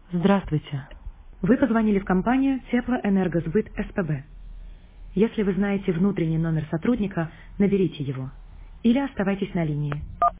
Здравствуйте. Вы позвонили в компанию Теплоэнергосбыт СПБ. Если вы знаете внутренний номер сотрудника, наберите его или оставайтесь на линии.